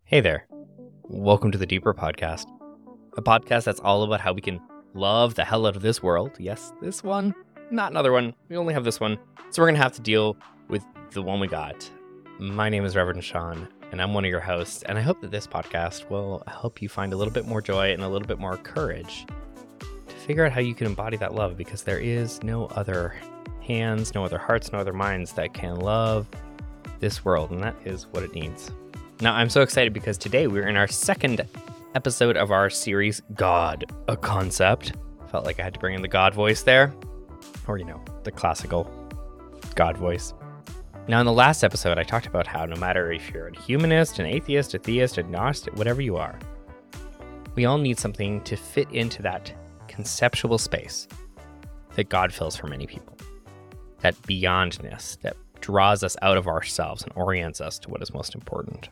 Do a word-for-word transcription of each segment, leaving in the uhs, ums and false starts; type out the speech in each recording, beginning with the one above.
Hey there. Welcome to the Deeper Podcast, a podcast that's all about how we can love the hell out of this world. Yes, this one, not another one. We only have this one. So we're going to have to deal with the one we got. My name is Reverend Sean, and I'm one of your hosts. And I hope that this podcast will help you find a little bit more joy and a little bit more courage to figure out how you can embody that love, because there is no other hands, no other hearts, no other minds that can love this world. And that is what it needs. Now, I'm so excited because today we're in our second episode of our series, God, a Concept. Felt like I had to bring in the God voice there, or, you know, the classical God voice. Now, in the last episode, I talked about how no matter if you're a humanist, an atheist, a theist, agnostic, whatever you are, we all need something to fit into that conceptual space that God fills for many people. That beyondness that draws us out of ourselves and orients us to what is most important.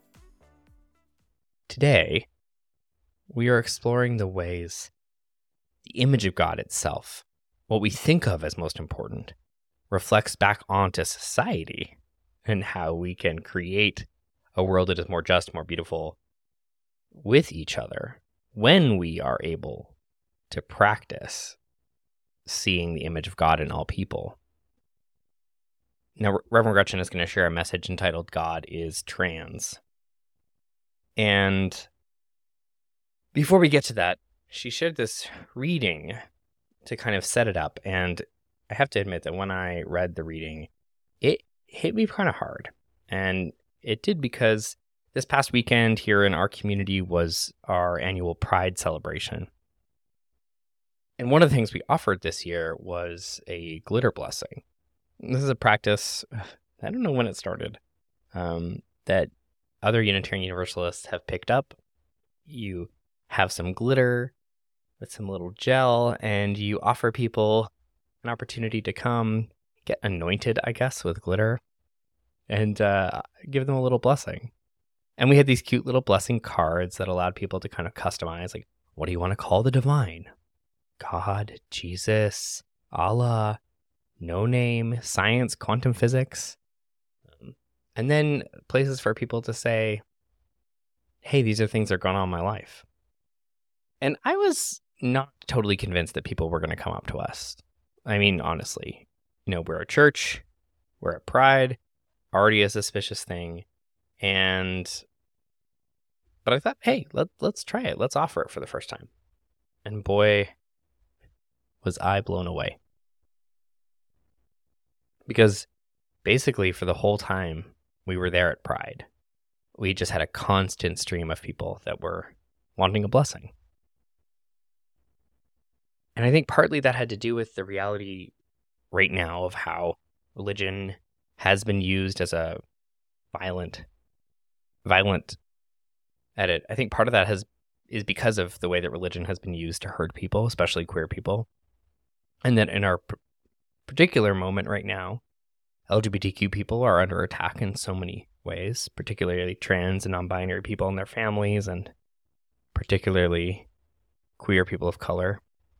Today, we are exploring the ways the image of God itself, what we think of as most important, reflects back onto society and how we can create a world that is more just, more beautiful with each other when we are able to practice seeing the image of God in all people. Now, Reverend Gretchen is going to share a message entitled God is Trans. And before we get to that, she shared this reading to kind of set it up. And I have to admit that when I read the reading, it hit me kind of hard. And it did because this past weekend here in our community was our annual Pride celebration. And one of the things we offered this year was a glitter blessing. This is a practice, I don't know when it started, um, that other Unitarian Universalists have picked up. You have some glitter with some little gel, and you offer people an opportunity to come get anointed, I guess, with glitter, and uh, give them a little blessing. And we had these cute little blessing cards that allowed people to kind of customize, like, what do you want to call the divine? God, Jesus, Allah, no name, science, quantum physics. Um, and then places for people to say, hey, these are things that are going on in my life. And I was not totally convinced that people were going to come up to us. I mean, honestly, you know, we're a church, we're at Pride, already a suspicious thing. And, but I thought, hey, let, let's try it. Let's offer it for the first time. And boy, was I blown away. Because basically for the whole time we were there at Pride, we just had a constant stream of people that were wanting a blessing. And I think partly that had to do with the reality right now of how religion has been used as a violent, violent edit. I think part of that has is because of the way that religion has been used to hurt people, especially queer people. And that in our particular moment right now, L G B T Q people are under attack in so many ways, particularly trans and non-binary people and their families, and particularly queer people of color.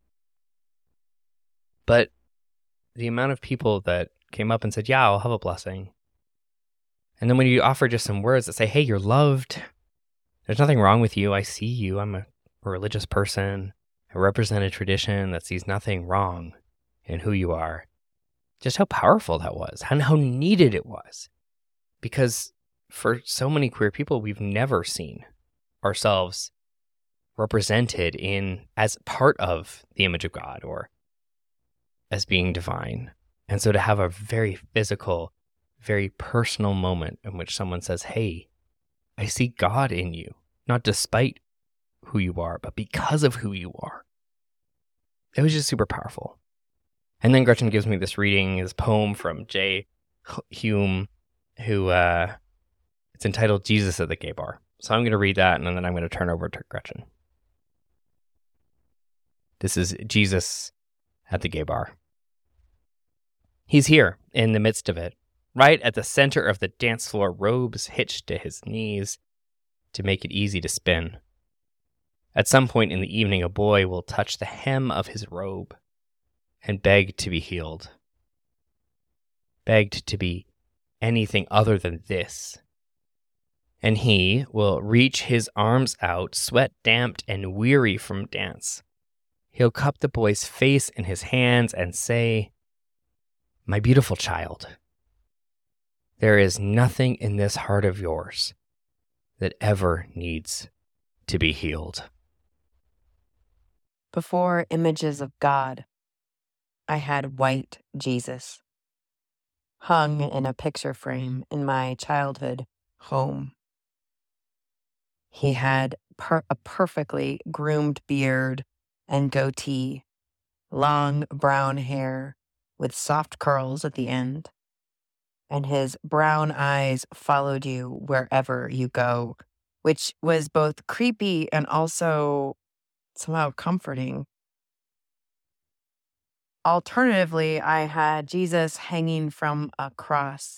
But the amount of people that came up and said, yeah, I'll have a blessing. And then when you offer just some words that say, hey, you're loved. There's nothing wrong with you. I see you. I'm a religious person. I represent a tradition that sees nothing wrong in who you are. Just how powerful that was and how needed it was. Because for so many queer people, we've never seen ourselves represented in as part of the image of God or as being divine. And so to have a very physical, very personal moment in which someone says, hey, I see God in you, not despite who you are, but because of who you are. It was just super powerful. And then Gretchen gives me this reading, this poem from J. Hume, who, uh, it's entitled Jesus at the Gay Bar. So I'm going to read that, and then I'm going to turn over to Gretchen. This is Jesus at the Gay Bar. He's here, in the midst of it, right at the center of the dance floor, robes hitched to his knees to make it easy to spin. At some point in the evening, a boy will touch the hem of his robe and beg to be healed. Begged to be anything other than this. And he will reach his arms out, sweat damped and weary from dance. He'll cup the boy's face in his hands and say, "My beautiful child, there is nothing in this heart of yours that ever needs to be healed." Before images of God, I had white Jesus, hung in a picture frame in my childhood home. He had per- a perfectly groomed beard and goatee, long brown hair with soft curls at the end, and his brown eyes followed you wherever you go, which was both creepy and also somehow comforting. Alternatively, I had Jesus hanging from a cross.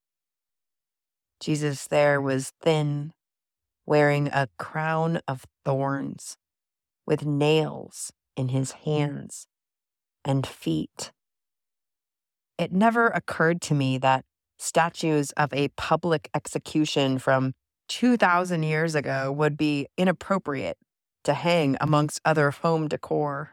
Jesus there was thin, wearing a crown of thorns, with nails in his hands and feet. It never occurred to me that statues of a public execution from two thousand years ago would be inappropriate to hang amongst other home decor.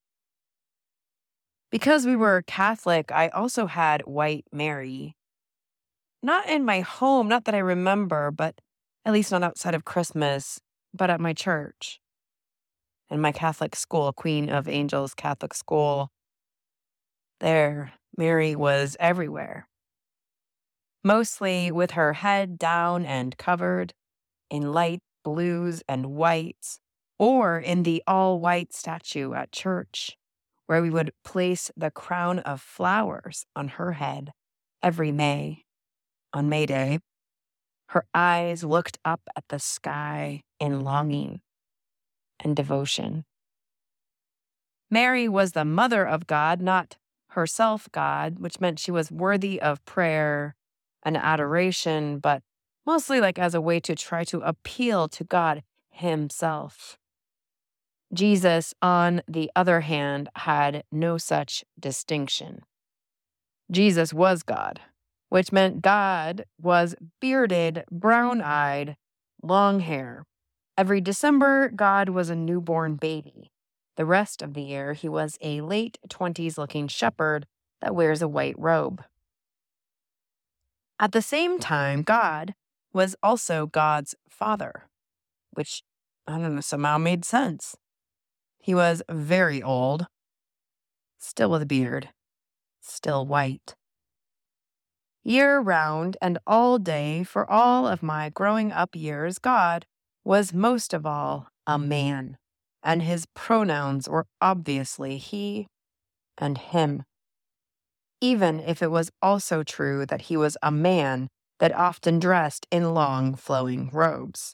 Because we were Catholic, I also had White Mary. Not in my home, not that I remember, but at least not outside of Christmas, but at my church. In my Catholic school, Queen of Angels Catholic School, there, Mary was everywhere. Mostly with her head down and covered in light blues and whites, or in the all-white statue at church, where we would place the crown of flowers on her head every May. On May Day, her eyes looked up at the sky in longing and devotion. Mary was the mother of God, not herself God, which meant she was worthy of prayer and adoration, but mostly like as a way to try to appeal to God himself. Jesus, on the other hand, had no such distinction. Jesus was God, which meant God was bearded, brown-eyed, long hair. Every December, God was a newborn baby. The rest of the year, he was a late twenties looking shepherd that wears a white robe. At the same time, God was also God's father, which, I don't know, somehow made sense. He was very old, still with a beard, still white. Year-round and all day for all of my growing up years, God was most of all a man, and his pronouns were obviously he and him, even if it was also true that he was a man that often dressed in long flowing robes.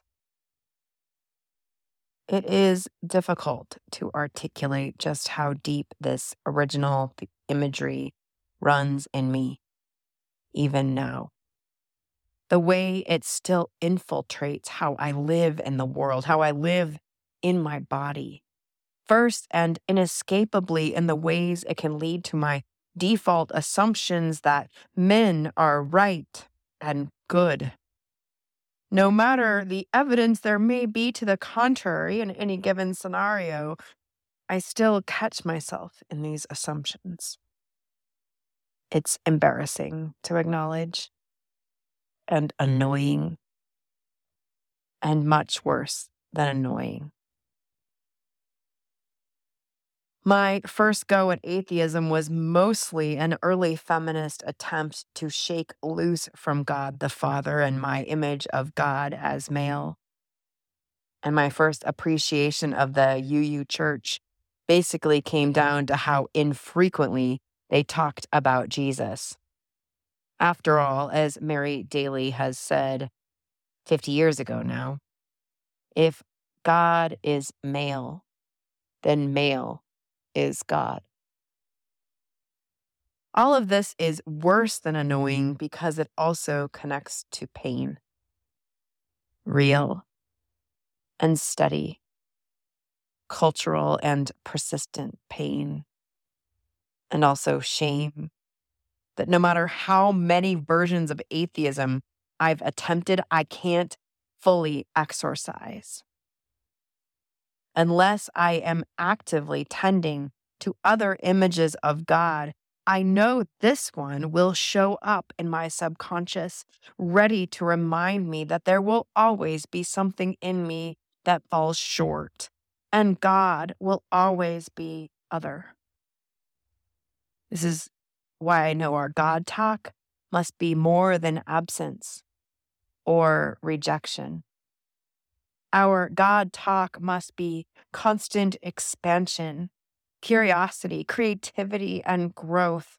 It is difficult to articulate just how deep this original imagery runs in me, even now. The way it still infiltrates how I live in the world, how I live in my body. First, and inescapably in the ways it can lead to my default assumptions that men are right and good. No matter the evidence there may be to the contrary in any given scenario, I still catch myself in these assumptions. It's embarrassing to acknowledge, and annoying, and much worse than annoying. My first go at atheism was mostly an early feminist attempt to shake loose from God the Father and my image of God as male. And my first appreciation of the U U Church basically came down to how infrequently they talked about Jesus. After all, as Mary Daly has said fifty years ago now, if God is male, then male is God. All of this is worse than annoying because it also connects to pain. Real and steady, cultural and persistent pain. And also shame that no matter how many versions of atheism I've attempted, I can't fully exorcised. Unless I am actively tending to other images of God, I know this one will show up in my subconscious, ready to remind me that there will always be something in me that falls short, and God will always be other. This is why I know our God talk must be more than absence or rejection. Our God talk must be constant expansion, curiosity, creativity, and growth.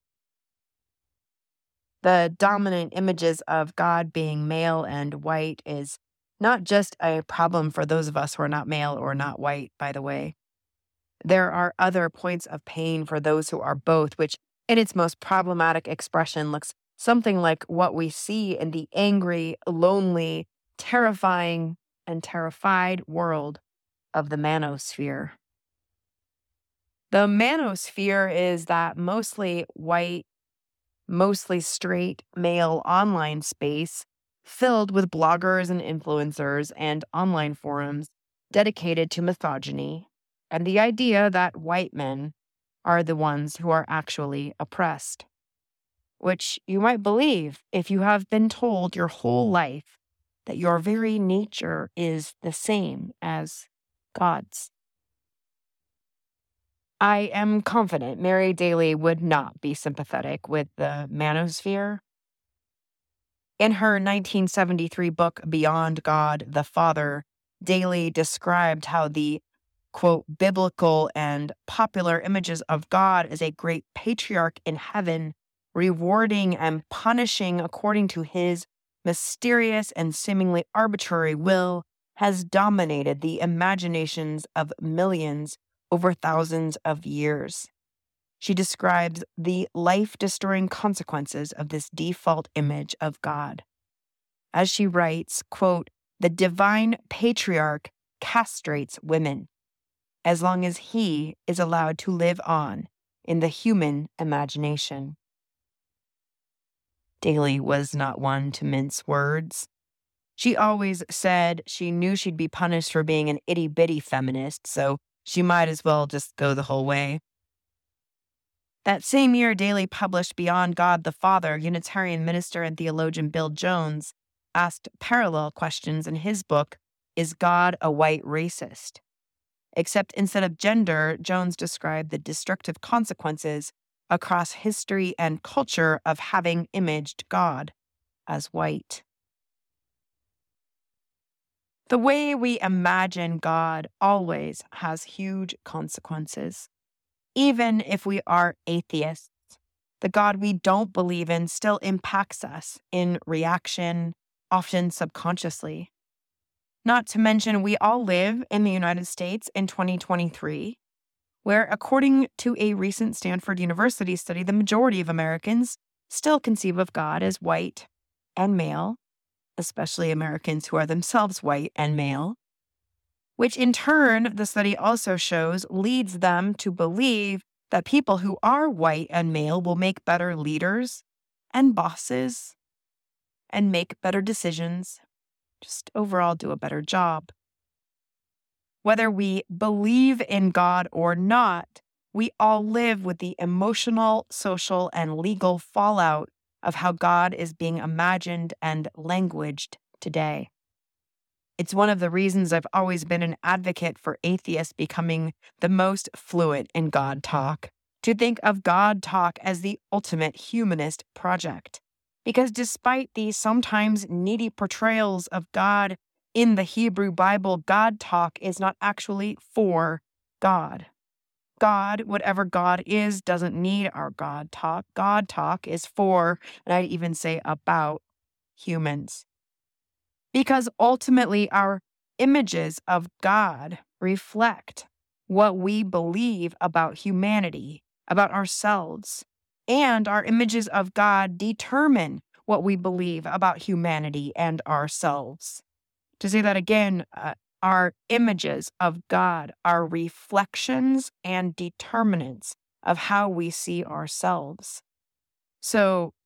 The dominant images of God being male and white is not just a problem for those of us who are not male or not white, by the way. There are other points of pain for those who are both, which in its most problematic expression looks something like what we see in the angry, lonely, terrifying, and terrified world of the manosphere. The manosphere is that mostly white, mostly straight male online space filled with bloggers and influencers and online forums dedicated to misogyny and the idea that white men are the ones who are actually oppressed, which you might believe if you have been told your whole life that your very nature is the same as God's. I am confident Mary Daly would not be sympathetic with the manosphere. In her nineteen seventy-three book, Beyond God, the Father, Daly described how the, quote, biblical and popular images of God as a great patriarch in heaven, rewarding and punishing according to his mysterious and seemingly arbitrary will, has dominated the imaginations of millions over thousands of years. She describes the life-destroying consequences of this default image of God. As she writes, quote, the divine patriarch castrates women as long as he is allowed to live on in the human imagination. Daly was not one to mince words. She always said she knew she'd be punished for being an itty-bitty feminist, so she might as well just go the whole way. That same year, Daly published Beyond God the Father. Unitarian minister and theologian Bill Jones asked parallel questions in his book, Is God a White Racist? Except instead of gender, Jones described the destructive consequences across history and culture of having imaged God as white. The way we imagine God always has huge consequences. Even if we are atheists, the God we don't believe in still impacts us in reaction, often subconsciously. Not to mention, we all live in the United States in twenty twenty-three, where, according to a recent Stanford University study, the majority of Americans still conceive of God as white and male, especially Americans who are themselves white and male, which in turn, the study also shows, leads them to believe that people who are white and male will make better leaders and bosses and make better decisions, just overall do a better job. Whether we believe in God or not, we all live with the emotional, social, and legal fallout of how God is being imagined and languaged today. It's one of the reasons I've always been an advocate for atheists becoming the most fluent in God talk, to think of God talk as the ultimate humanist project. Because despite the sometimes needy portrayals of God in the Hebrew Bible, God talk is not actually for God. God, whatever God is, doesn't need our God talk. God talk is for, and I'd even say about, humans. Because ultimately, our images of God reflect what we believe about humanity, about ourselves, and our images of God determine what we believe about humanity and ourselves. To say that again, uh, our images of God are reflections and determinants of how we see ourselves. So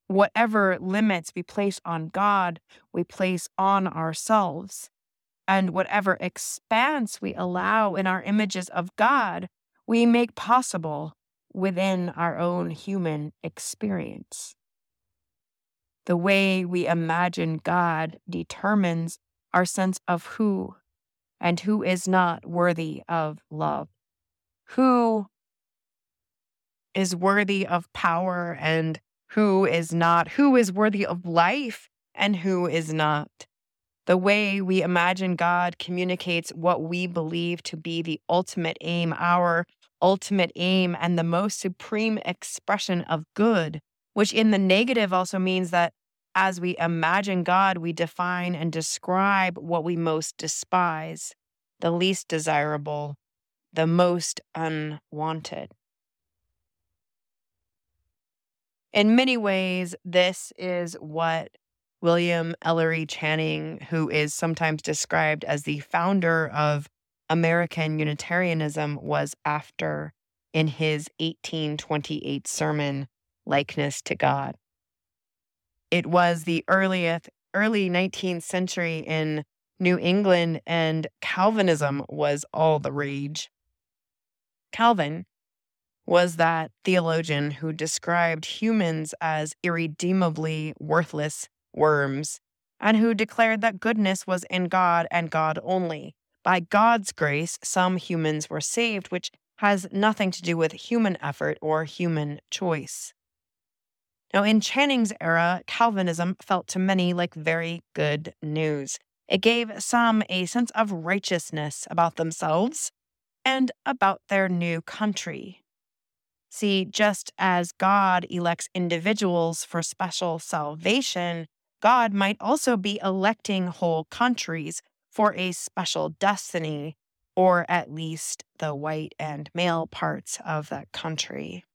whatever limits we place on God, we place on ourselves. And whatever expanse we allow in our images of God, we make possible within our own human experience. The way we imagine God determines our sense of who and who is not worthy of love, who is worthy of power and who is not, who is worthy of life and who is not. The way we imagine God communicates what we believe to be the ultimate aim, our ultimate aim, and the most supreme expression of good, which in the negative also means that as we imagine God, we define and describe what we most despise, the least desirable, the most unwanted. In many ways, this is what William Ellery Channing, who is sometimes described as the founder of American Unitarianism, was after in his eighteen twenty-eight sermon, Likeness to God. It was the earliest, early nineteenth century in New England, and Calvinism was all the rage. Calvin was that theologian who described humans as irredeemably worthless worms, and who declared that goodness was in God and God only. By God's grace, some humans were saved, which has nothing to do with human effort or human choice. Now, in Channing's era, Calvinism felt to many like very good news. It gave some a sense of righteousness about themselves and about their new country. See, just as God elects individuals for special salvation, God might also be electing whole countries for a special destiny, or at least the white and male parts of that country.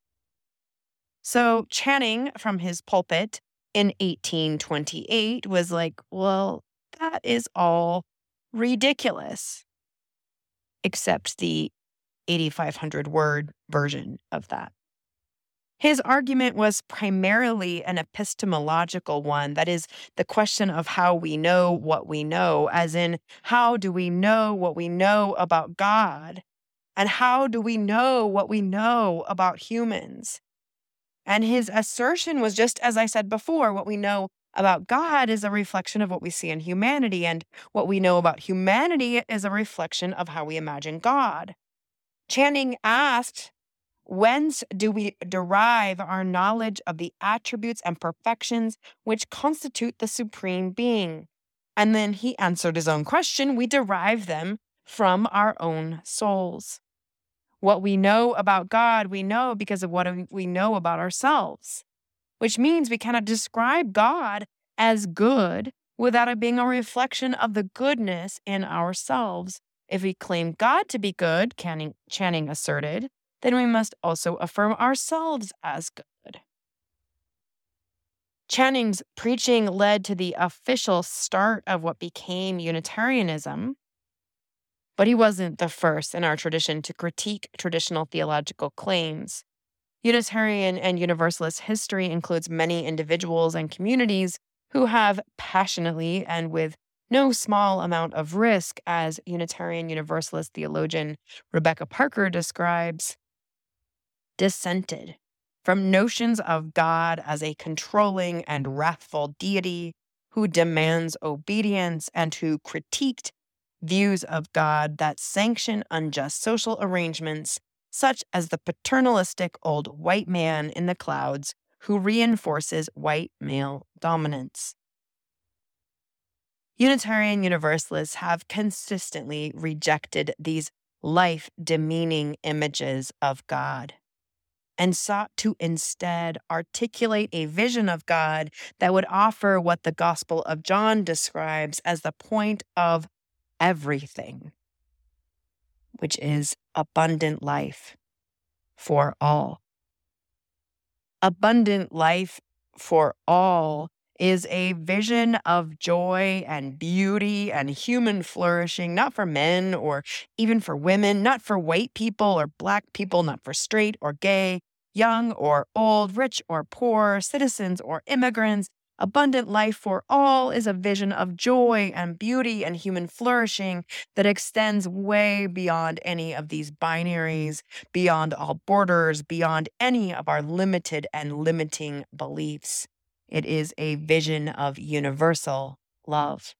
So Channing, from his pulpit in eighteen twenty-eight, was like, well, that is all ridiculous, except the eighty-five hundred word version of that. His argument was primarily an epistemological one, that is, the question of how we know what we know, as in, how do we know what we know about God? And how do we know what we know about humans? And his assertion was, just as I said before, what we know about God is a reflection of what we see in humanity, and what we know about humanity is a reflection of how we imagine God. Channing asked, whence do we derive our knowledge of the attributes and perfections which constitute the supreme being? And then he answered his own question. We derive them from our own souls. What we know about God, we know because of what we know about ourselves, which means we cannot describe God as good without it being a reflection of the goodness in ourselves. If we claim God to be good, Channing, Channing asserted, then we must also affirm ourselves as good. Channing's preaching led to the official start of what became Unitarianism, but he wasn't the first in our tradition to critique traditional theological claims. Unitarian and Universalist history includes many individuals and communities who have passionately and with no small amount of risk, as Unitarian Universalist theologian Rebecca Parker describes, dissented from notions of God as a controlling and wrathful deity who demands obedience, and who critiqued views of God that sanction unjust social arrangements, such as the paternalistic old white man in the clouds who reinforces white male dominance. Unitarian Universalists have consistently rejected these life-demeaning images of God and sought to instead articulate a vision of God that would offer what the Gospel of John describes as the point of everything, which is abundant life for all. Abundant life for all is a vision of joy and beauty and human flourishing, not for men or even for women, not for white people or black people, not for straight or gay, young or old, rich or poor, citizens or immigrants. Abundant life for all is a vision of joy and beauty and human flourishing that extends way beyond any of these binaries, beyond all borders, beyond any of our limited and limiting beliefs. It is a vision of universal love.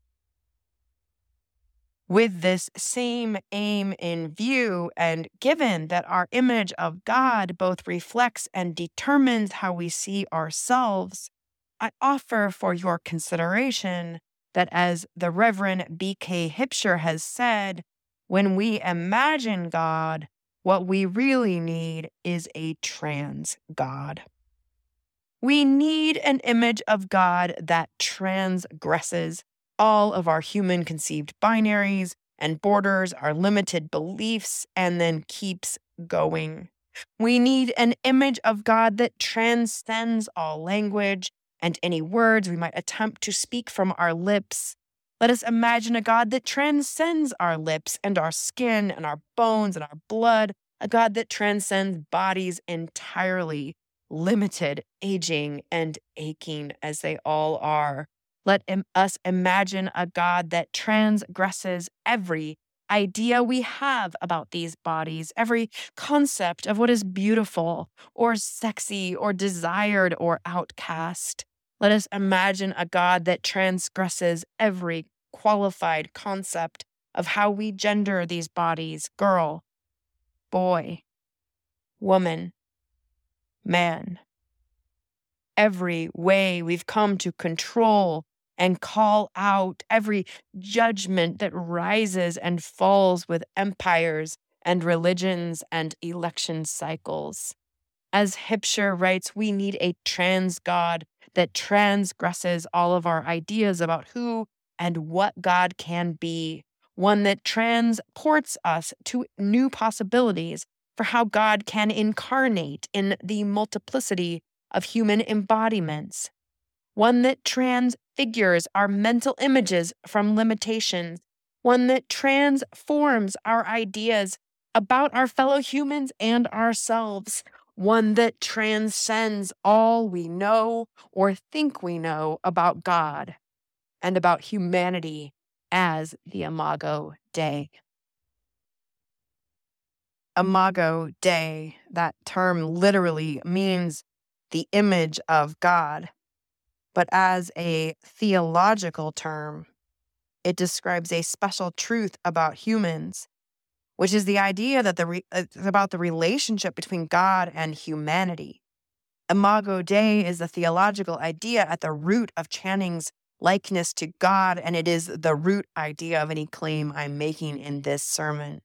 With this same aim in view, and given that our image of God both reflects and determines how we see ourselves, I offer for your consideration that, as the Reverend B K Hipsher has said, when we imagine God, what we really need is a trans God. We need an image of God that transgresses all of our human conceived binaries and borders, our limited beliefs, and then keeps going. We need an image of God that transcends all language and any words we might attempt to speak from our lips. Let us imagine a God that transcends our lips and our skin and our bones and our blood, a God that transcends bodies entirely, limited, aging, and aching as they all are. Let im- us imagine a God that transgresses every idea we have about these bodies, every concept of what is beautiful or sexy or desired or outcast. Let us imagine a God that transgresses every qualified concept of how we gender these bodies: girl, boy, woman, man. Every way we've come to control and call out, every judgment that rises and falls with empires and religions and election cycles. As Hipsher writes, we need a trans God that transgresses all of our ideas about who and what God can be, one that transports us to new possibilities for how God can incarnate in the multiplicity of human embodiments, one that transfigures our mental images from limitations, one that transforms our ideas about our fellow humans and ourselves, one that transcends all we know or think we know about God and about humanity as the Imago Dei. Imago Dei, that term literally means the image of God, but as a theological term, it describes a special truth about humans, which is the idea that the re- it's about the relationship between God and humanity. Imago Dei is the theological idea at the root of Channing's likeness to God, and it is the root idea of any claim I'm making in this sermon.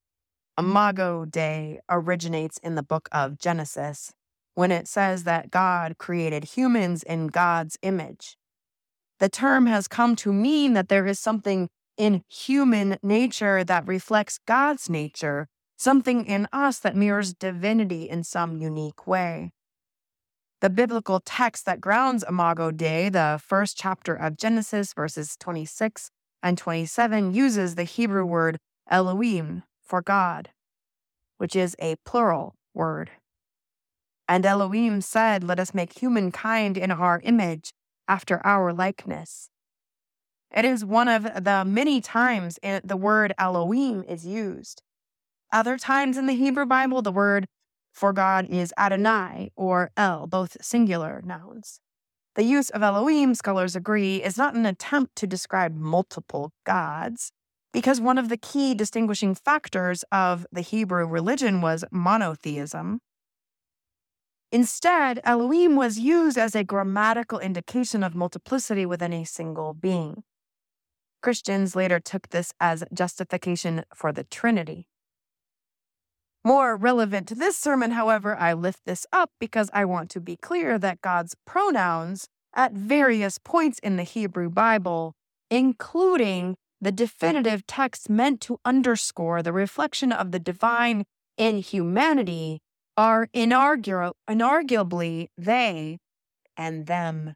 Imago Dei originates in the book of Genesis, when it says that God created humans in God's image. The term has come to mean that there is something in human nature that reflects God's nature, something in us that mirrors divinity in some unique way. The biblical text that grounds Imago Dei, the first chapter of Genesis, verses twenty-six and twenty-seven, uses the Hebrew word Elohim for God, which is a plural word. And Elohim said, "Let us make humankind in our image, after our likeness." It is one of the many times the word Elohim is used. Other times in the Hebrew Bible, the word for God is Adonai or El, both singular nouns. The use of Elohim, scholars agree, is not an attempt to describe multiple gods, because one of the key distinguishing factors of the Hebrew religion was monotheism. Instead, Elohim was used as a grammatical indication of multiplicity within a single being. Christians later took this as justification for the Trinity. More relevant to this sermon, however, I lift this up because I want to be clear that God's pronouns at various points in the Hebrew Bible, including the definitive text meant to underscore the reflection of the divine in humanity, are inargu- inarguably they and them.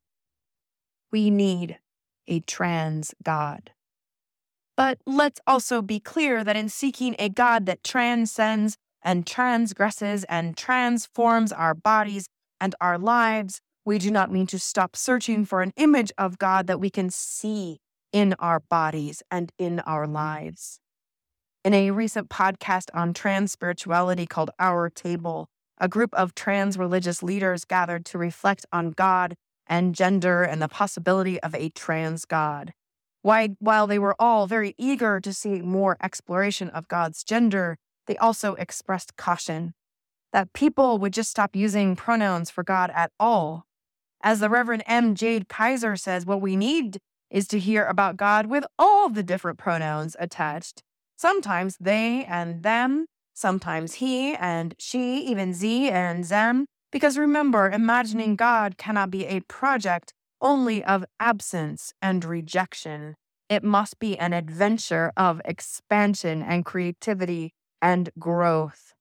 We need a trans God. But let's also be clear that in seeking a God that transcends and transgresses and transforms our bodies and our lives, we do not mean to stop searching for an image of God that we can see in our bodies and in our lives. In a recent podcast on trans spirituality called Our Table, a group of trans religious leaders gathered to reflect on God and gender and the possibility of a trans God. While they were all very eager to see more exploration of God's gender, they also expressed caution that people would just stop using pronouns for God at all. As the Reverend M. Jade Kaiser says, what we need is to hear about God with all the different pronouns attached. Sometimes they and them, sometimes he and she, even ze and them. Because remember, imagining God cannot be a project only of absence and rejection. It must be an adventure of expansion and creativity and growth.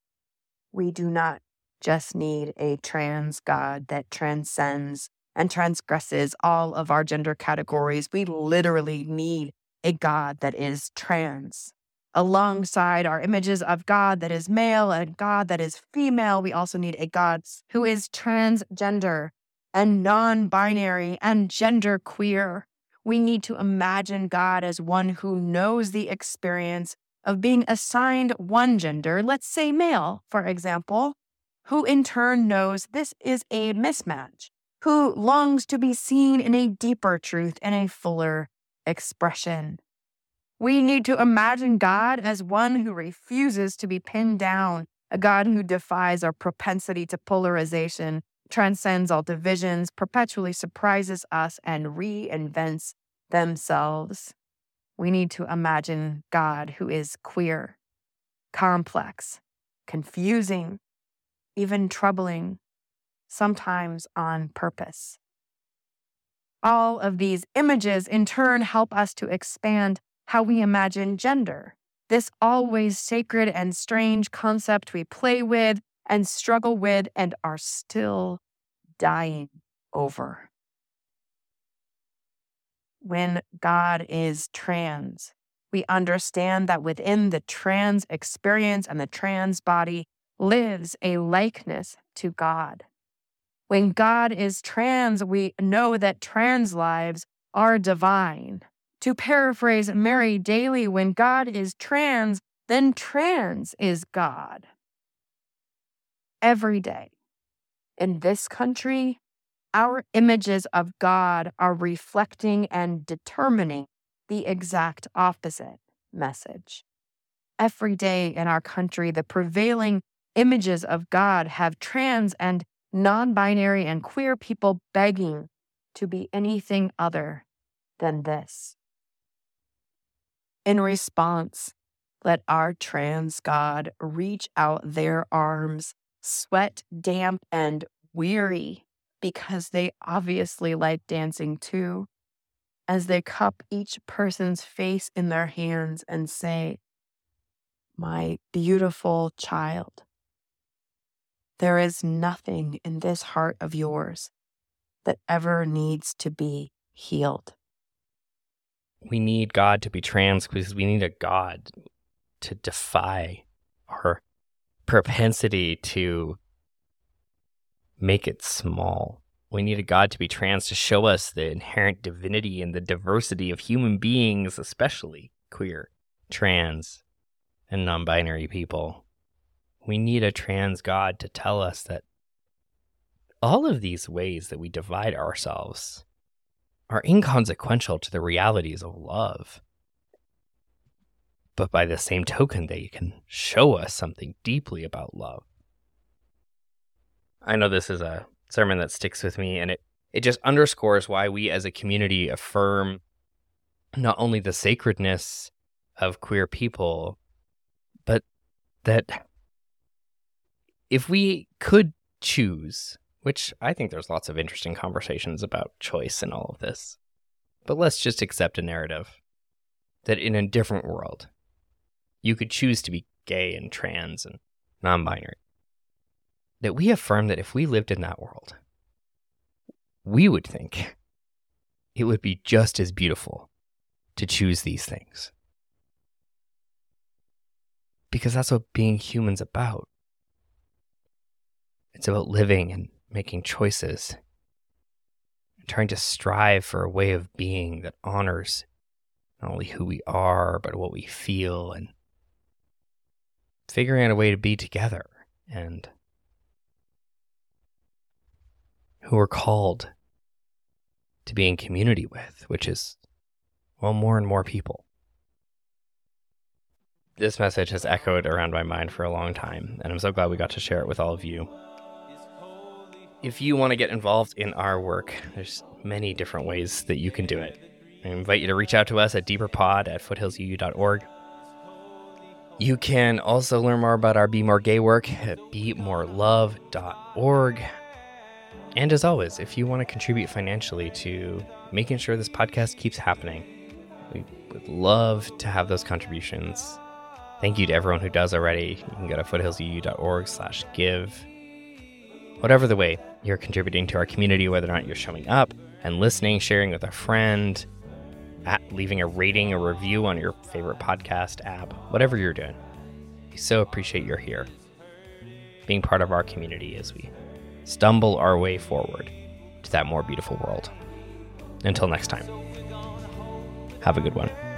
We do not just need a trans God that transcends and transgresses all of our gender categories. We literally need a God that is trans. Alongside our images of God that is male and God that is female, we also need a God who is transgender and non-binary and genderqueer. We need to imagine God as one who knows the experience of being assigned one gender, let's say male, for example, who in turn knows this is a mismatch, who longs to be seen in a deeper truth and a fuller expression. We need to imagine God as one who refuses to be pinned down, a God who defies our propensity to polarization, transcends all divisions, perpetually surprises us, and reinvents themselves. We need to imagine God who is queer, complex, confusing, even troubling, sometimes on purpose. All of these images in turn help us to expand how we imagine gender, this always sacred and strange concept we play with and struggle with and are still dying over. When God is trans, we understand that within the trans experience and the trans body lives a likeness to God. When God is trans, we know that trans lives are divine. To paraphrase Mary Daly, when God is trans, then trans is God. Every day in this country, our images of God are reflecting and determining the exact opposite message. Every day in our country, the prevailing images of God have trans and non-binary and queer people begging to be anything other than this. In response, let our trans God reach out their arms, sweat damp and weary, because they obviously like dancing too, as they cup each person's face in their hands and say, "My beautiful child, there is nothing in this heart of yours that ever needs to be healed." We need God to be trans because we need a God to defy our propensity to make it small. We need a God to be trans to show us the inherent divinity and the diversity of human beings, especially queer, trans, and non-binary people. We need a trans God to tell us that all of these ways that we divide ourselves are inconsequential to the realities of love. But by the same token, they can show us something deeply about love. I know this is a sermon that sticks with me, and it, it just underscores why we as a community affirm not only the sacredness of queer people, but that if we could choose, which I think there's lots of interesting conversations about choice in all of this, but let's just accept a narrative that in a different world, you could choose to be gay and trans and non-binary. That we affirm that if we lived in that world, we would think it would be just as beautiful to choose these things. because that's what being human's about. It's about living and making choices, and trying to strive for a way of being that honors not only who we are, but what we feel, and figuring out a way to be together and who we're called to be in community with, which is, well, more and more people. This message has echoed around my mind for a long time, and I'm so glad we got to share it with all of you. If you want to get involved in our work, there's many different ways that you can do it. I invite you to reach out to us at deeperpod at foothills u u dot org. You can also learn more about our Be More Gay work at be more love dot org. And as always, if you want to contribute financially to making sure this podcast keeps happening, we would love to have those contributions. Thank you to everyone who does already. You can go to foothills u u dot org slash give. Whatever the way you're contributing to our community, whether or not you're showing up and listening, sharing with a friend, at leaving a rating or review on your favorite podcast app, whatever you're doing, we so appreciate you're here, being part of our community as we stumble our way forward to that more beautiful world. Until next time, have a good one.